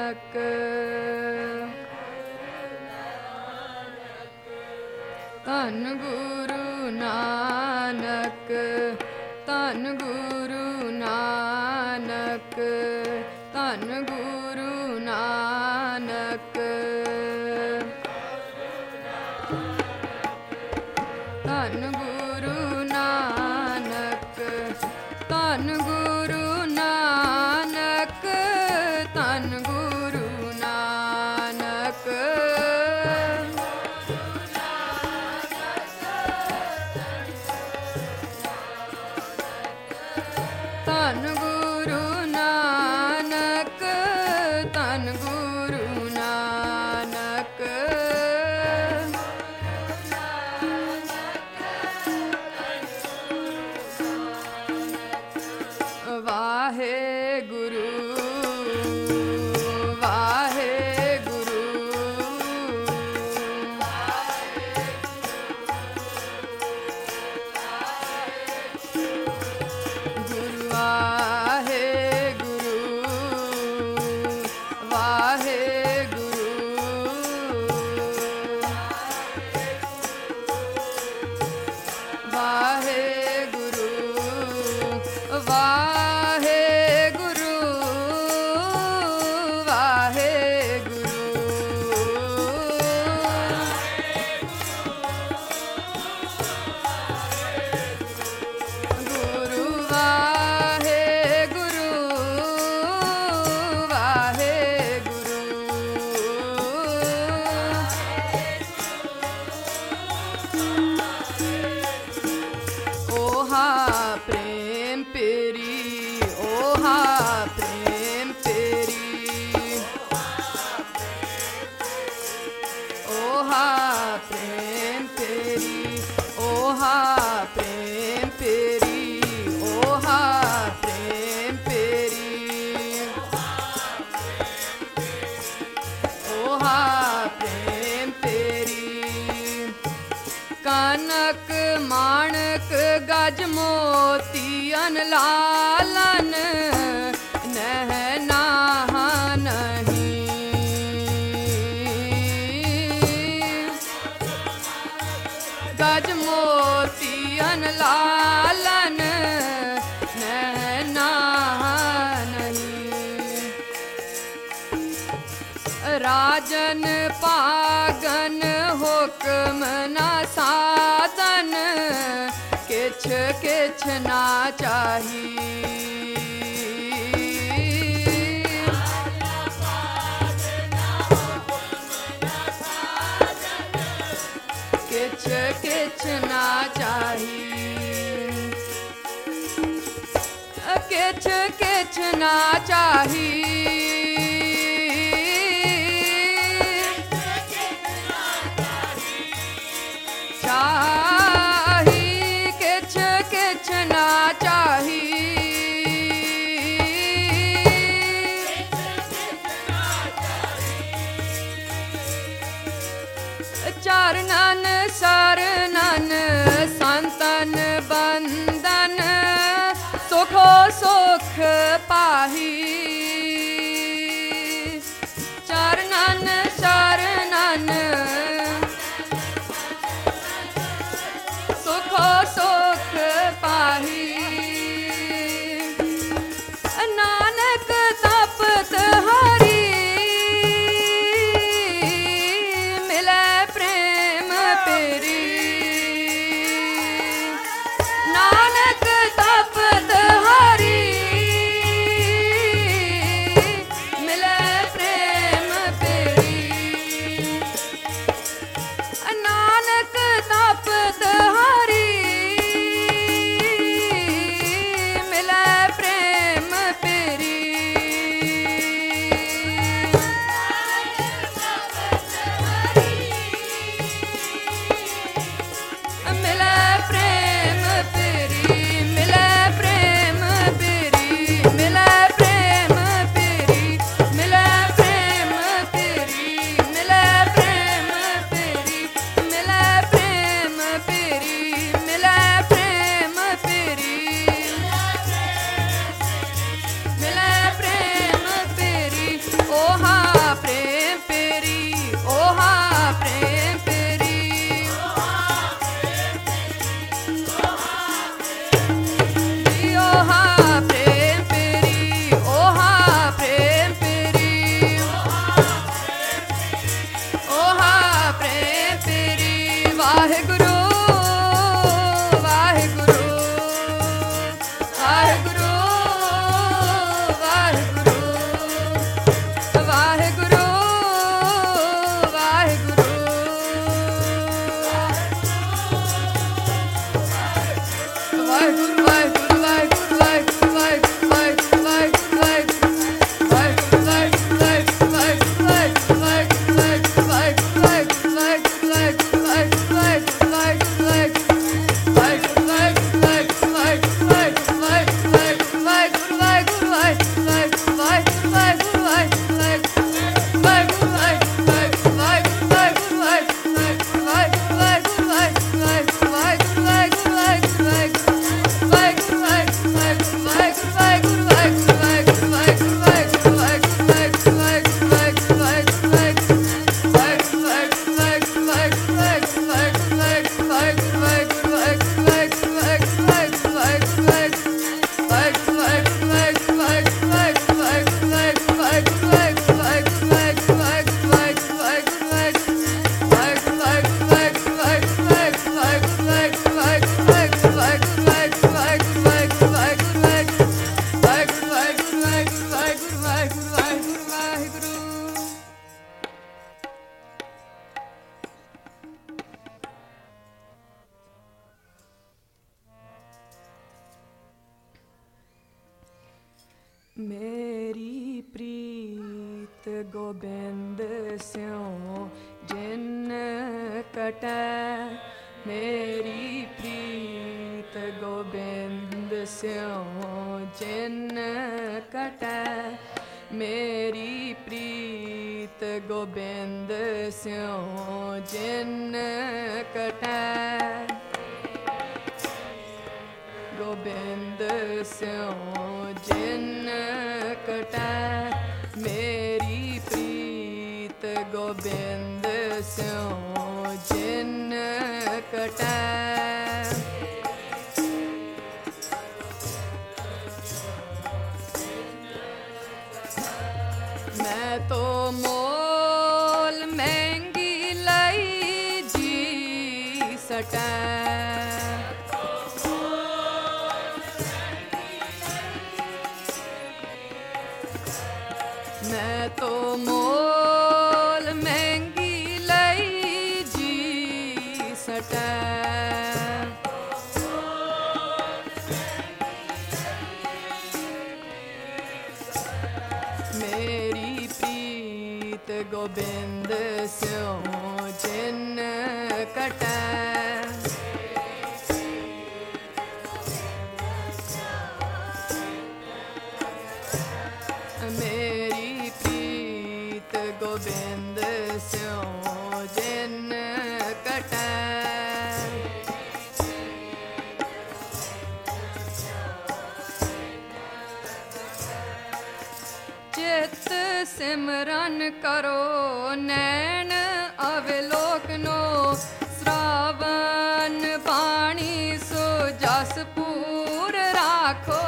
ਧੰਨ ਗੁਰੂ ਨਾਨਕ, ਧੰਨ ਗੁਰੂ ਨਾਨਕ, ਧੰਨ ਗੁਰੂ ਨਾਨਕ, ਧੰਨ ਗੁਰੂ ਨਾਨਕ, ਧੰਨ ਗੁਰੂ ਨਾਨਕ, ਧੰਨ ਗੁਰੂ ਨਾਨਕ। ਧੰਨ ਗੁਰੂ ਨਾਨਕ, ਧੰਨ ਗੁਰੂ ਨਾਨਕ, ਵਾਹਿਗੁਰੂ ਵਾਹਿਗੁਰੂ, ਗੁਰੂ ਵਾਹਿਗੁਰੂ ਵਾਹਿਗੁਰੂ, ਵਾਹਿਗੁਰੂ ਵਾਹਿਗੁਰੂ, ਵਾਹਿਗੁਰੂ, ਗੁਰੂ ਵਾਹਿਗੁਰੂ ਵਾਹਿਗੁਰੂ, ਓਹਾ ਪ੍ਰੇਮ ਪੇਰੀ, ਓਹਾ ਪ੍ਰੇਮ ਪੇਰੀ, ਓਹਾ ਪ੍ਰੇਮ ਪੇਰੀ, ਓਹਾ ਪ੍ਰੇਮ ਪੇਰੀ, ਓਹਾ ਪ੍ਰੇਮ ਪੇਰੀ, ਓਹਾ ਪ੍ਰੇਮ ਪੇਰੀ। ਕਨਕ ਮਾਣਕ ਗਜ ਮੋਤੀਅਨ ਲਾਲਨ, ਨਹਿ ਨਾਹਾ ਨਹੀਂ, ਗਜ ਮੋਤੀਅਨ ਲਾਲਨ, ਨਹਿ ਨਾਹਾ ਨਹੀਂ। ਰਾਜਨ ਭਾਗਨ ਹੁਕਮ ਨਾ ਸਾਧਨ, ਕਿਛ ਕਿਛ ਨਾ ਚਾਹੀ, ਕਿਛ ਕਿਛ ਨਾ ਚਾਹੀ, ਕਿਛ ਕਿਛ ਨਾ ਚਾਹੀ, ਚਾਹੀ ਕਿਛ ਕਿਛ ਨਾ ਚਾਹੀ, ਚਰਨਨ ਸਰਨਨ ਸੰਤਨ ਬੰਦਨ, ਸੁਖੋ ਸੁਖ ਪਾਹੀ, ਚਰਨਨ ਸਰਨਨ ਸੁਖੋ ਸੁਖ ਪਾਹੀ। ਨਾਨਕ ਤਪਤ ਹਰੀ, ਮਿਲੈ ਪ੍ਰੇਮ ਪੇਰੀ, ਨਾਨਕ ਤਪਤ ਹਰੀ, गोबिंद स्यों जिन कटै मेरी प्रीत गोबिंद स्यों जिन कटै मेरी प्रीत गोबिंद स्यों जिन कटै गोबिंद स्यों जिन कटै मेरी प्रीत गोबिंद स्यों जिन कटै मैं तो मोल महंगी लई जी सटै मैं तो मोल महंगी लई जी सटै मेरी प्रीत गोबिंद स्यों जिन कटै मेरी प्रीत गोबिंद स्यों जिन कटै चित सिमरन करो नैन अवलोकनो श्रावण बाणी सो जस पूर राखो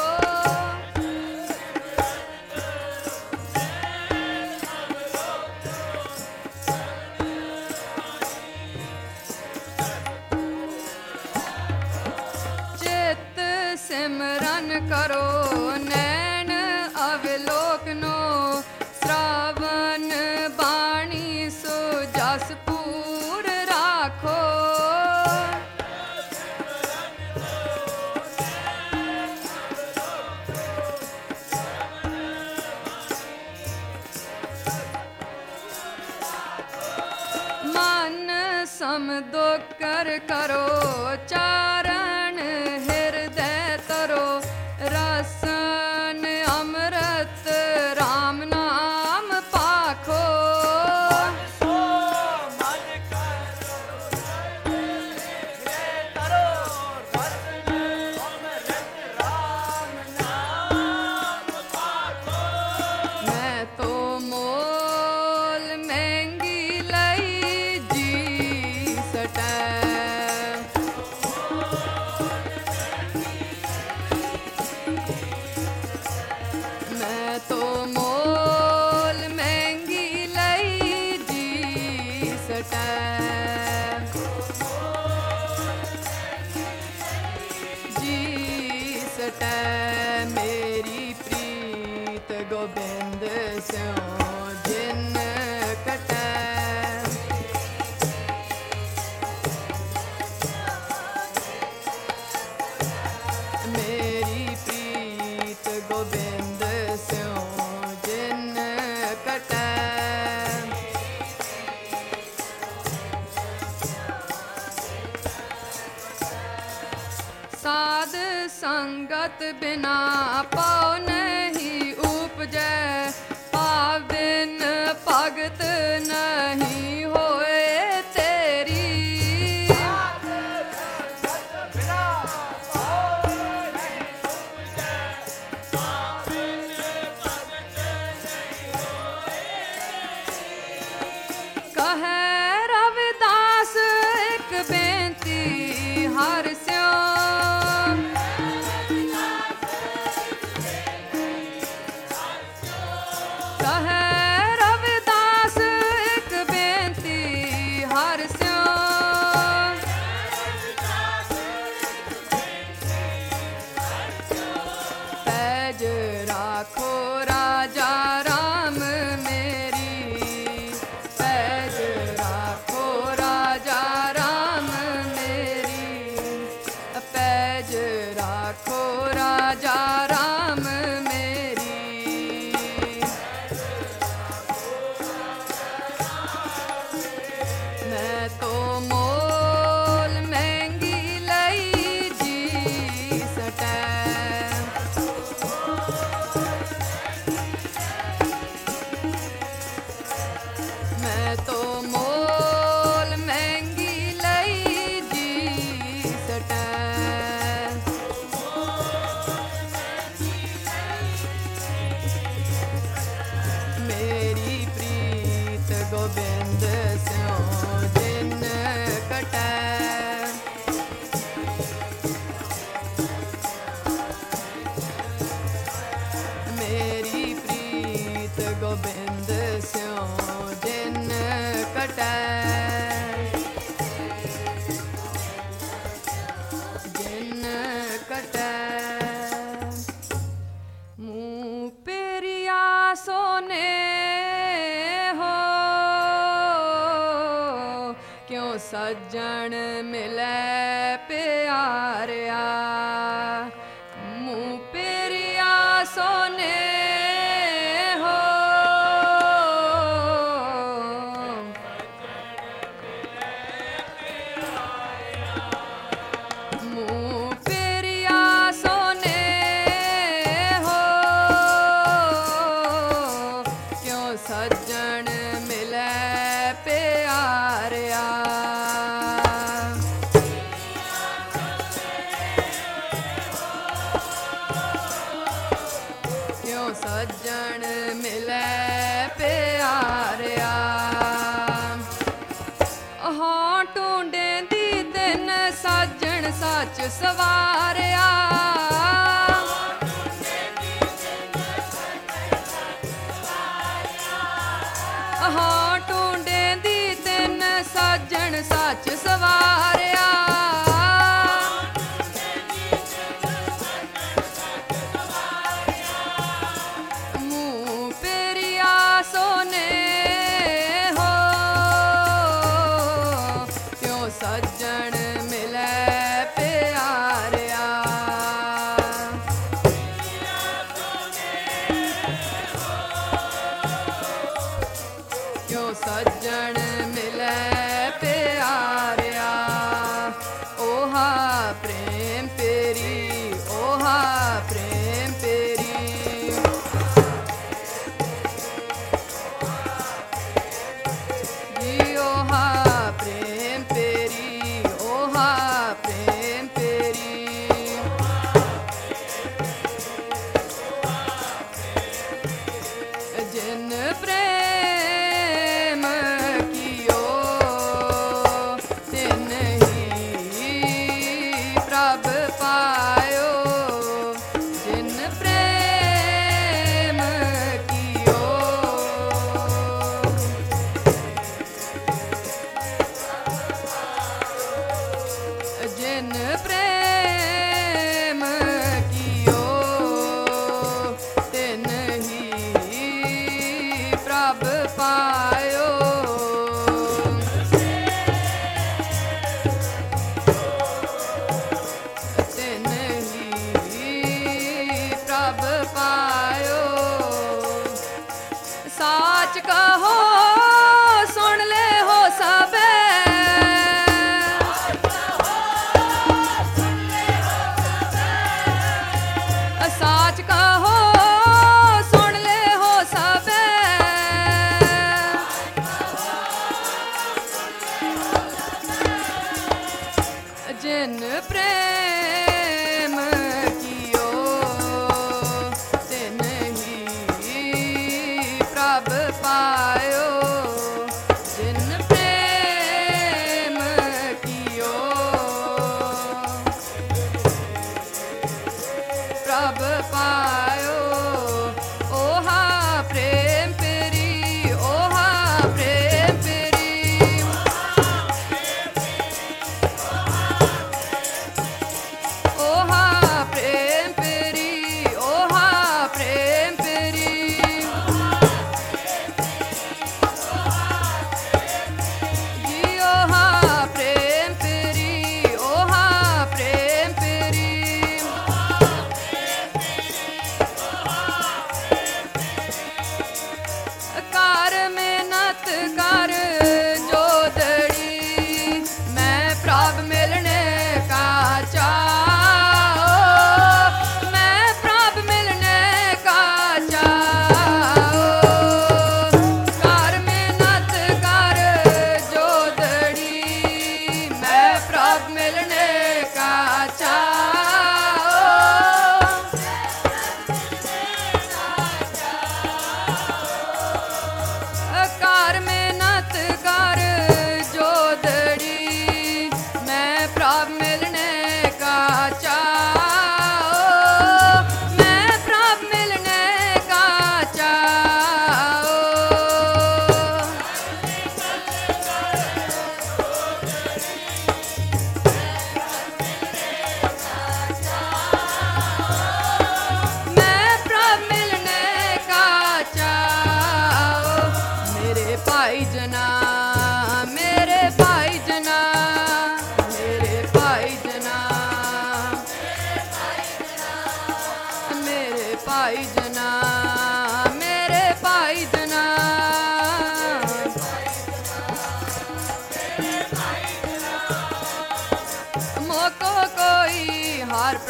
सिमरन करो नैन अवलोकनो श्रावण बाणी सो जस पूर राखो मन समदो कर करो चारण हृदय तरो रसन अमृत राम नाम पाखो मैं तो मोल महंगी लई जी सटै मैं तो मोल महंगी लई जी सटै जी सटै मेरी प्रीत गोबिंद स्यों जिन कटै मेरी प्रीत गोबिंद स्यों जिन कटै साध संगत बिना पाओ नहीं उपजै पाविन भगत नहीं होए तेरी कहे रविदास एक बेनती हर स्यों गोबिंद स्यों जिन कटै जिन कटै मुँह पेरिया सोने हो क्यों सज्जन मिले प्यारिया मुँह पेरिया सोने हो मुँह पेरिया सोने हो क्यों सज्जन मिले प्यारिया क्यों सज्जन मिले प्यारिया हाँ टूंडे दी दिन सज्जन सच सवारिया हाँ टूंडे दी दिन सज्जन सच सवारिया मुँह पेरिया सोने हो क्यों सज्जन मिले प्यारिया क्यों सज्जन मिले प्यारिया ओहा प्रेम पेरी ओहा प्रेम पेरी जी ओहा प्रेम पेरी ओहा प्रेम पेरी जिन प्रेम कियो तिन ही प्रभ पायो जिन प्रेम कियो जिन प्रेम कियो तिन ही प्रभ पायो तिन ही प्रभ पायो साच कहो सुन ले हो सबे साच कहो सुन ले हो सबे जिन प्रेम कियो तिन ही प्रभ पायो जिन प्रेम कियो प्रभ पायो ओहा प्रेम पेरी ओहा प्रेम पेरी ओहा प्रेम पेरी ओहा प्रेम पेरी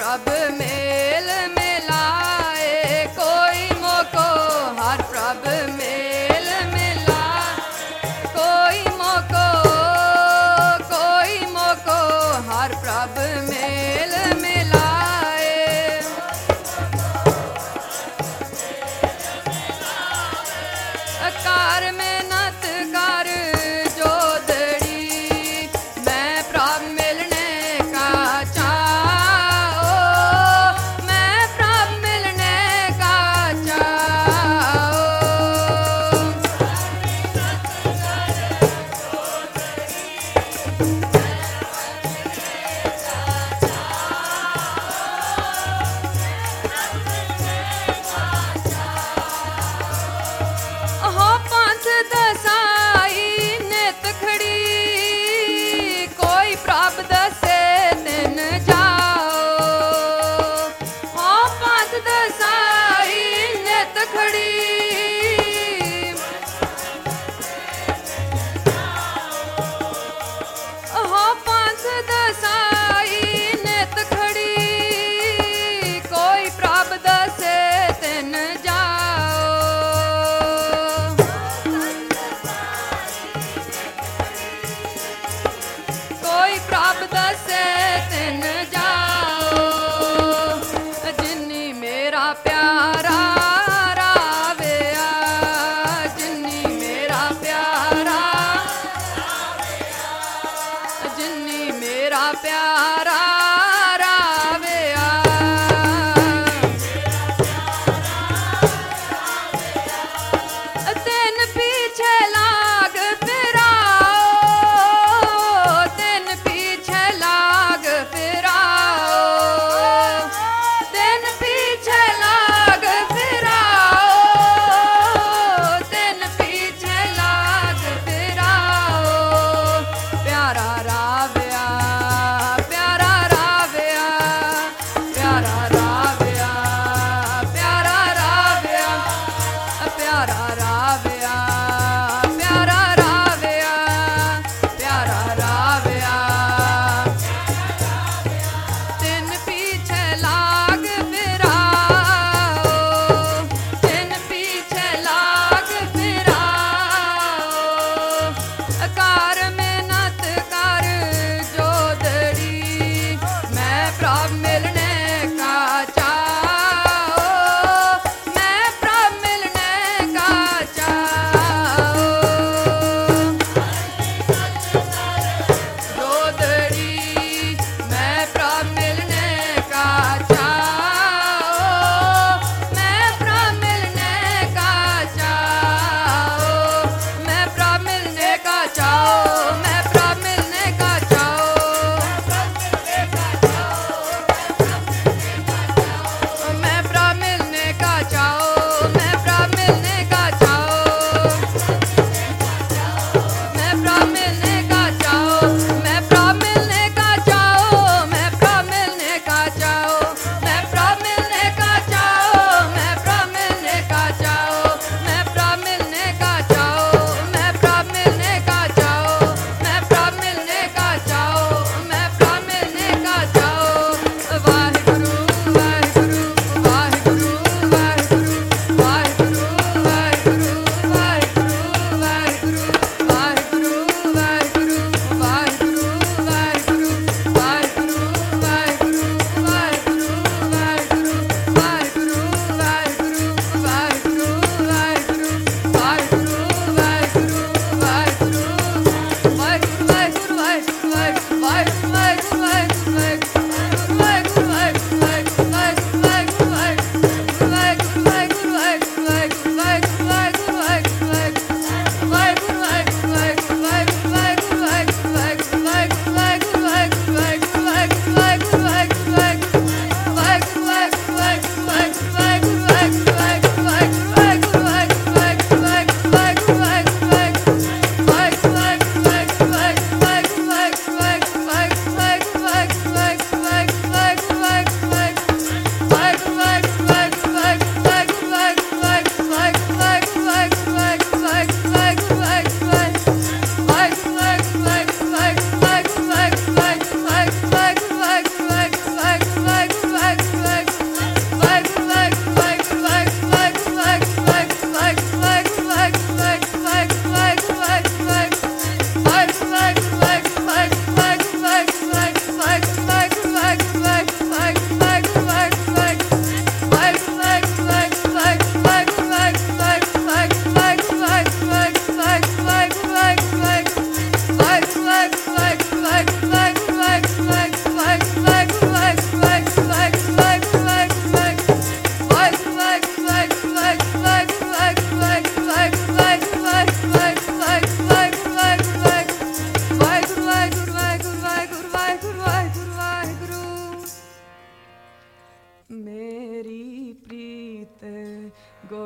प्रभ मेल मिलाए, कोई मोको हर प्रभ मेल मिलाए, कोई मोको हर प्रभ मेल मिलाए। कार मेहनत कर जोदड़ी, मैं प्रभ मिलने का चाओ, मैं प्रभ मिलने का चाओ। हो पंथ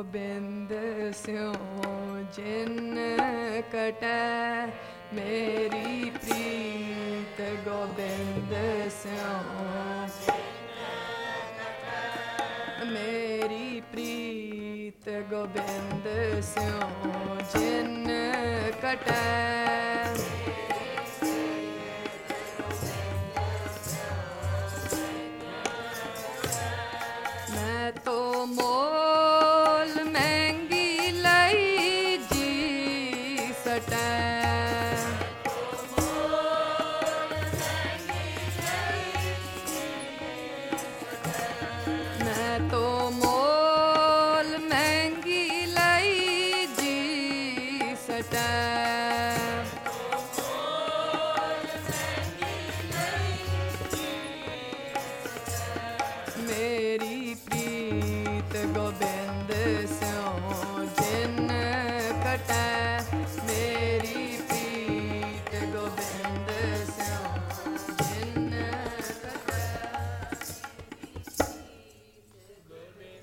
गोबिंद स्यों जिन कटै मेरी प्रीत गोबिंद स्यों मेरी प्रीत गोबिंद स्यों जिन कटै मैं तो मोल महंगी लई जी सटै मैं तो मोल महंगी लई जी सटै